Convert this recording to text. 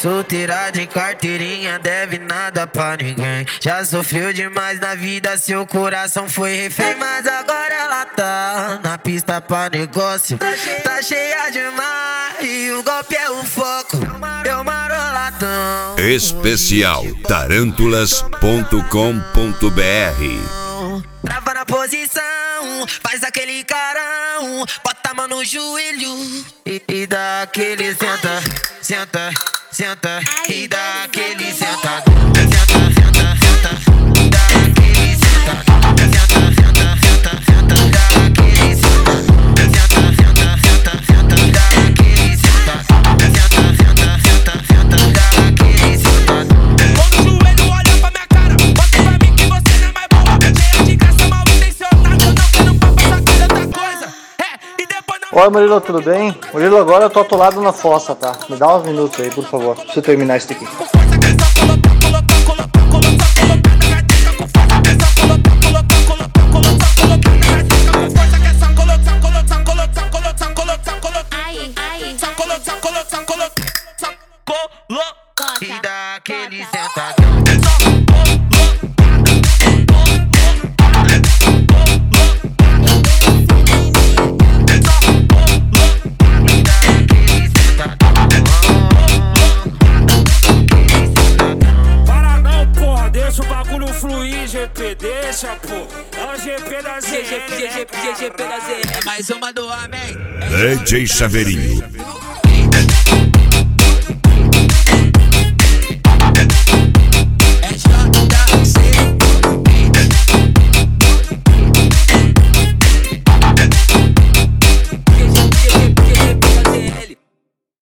Solteira de carteirinha, deve nada pra ninguém. Já sofreu demais na vida, seu coração foi refém. Mas agora ela tá na pista pra negócio. Tá cheia demais e o golpe é o foco. Eu marolatão. Especial tarantulas.com.br. Trava na posição, faz aquele carão, bota a mão no joelho e dá aquele senta, senta, senta, e dá aquele senta, senta, senta, senta, dá aquele senta, senta, senta, senta, senta, dá aquele senta, senta, senta, senta, senta, dá aquele senta, senta, senta, senta, senta, dá aquele senta. Mão no joelho, olha pra minha cara, bota pra mim que você não é mais boa. Cheia de graça, mal intencionada, eu não quero papo, só quero outra coisa. E depois não... Oi, Murilo, tudo bem? Murilo, agora eu tô atolado na fossa, tá? Me dá uns minutos aí, por favor. Deixa eu terminar isso aqui. E dá aquele sentadão. Para não, porra, deixa o bagulho fluir, GP, deixa, pô. É o GP da Z, GP da Z. É mais uma do homem. DJ Chaveirinho,